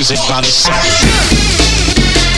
music by the sun.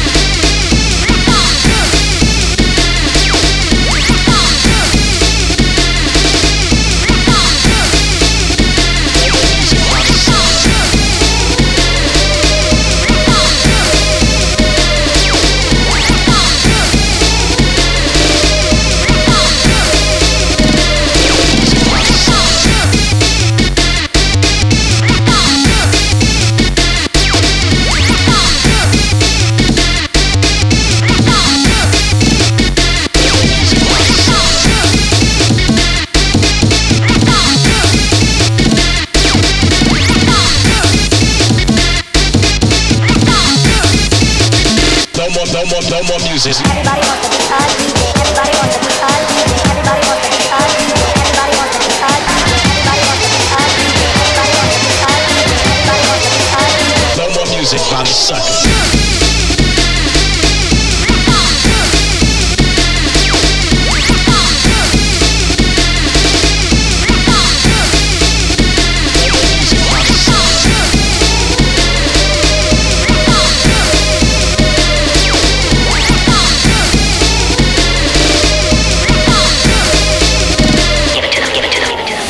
No more music. Everybody wants to be a DJ. Everybody wants to be a DJ. Everybody wants to be a DJ. Everybody wants to be a DJ. Everybody wants to be a DJ. Everybody wants to be a DJ. Everybody wants to be a DJ. No more music by the sun.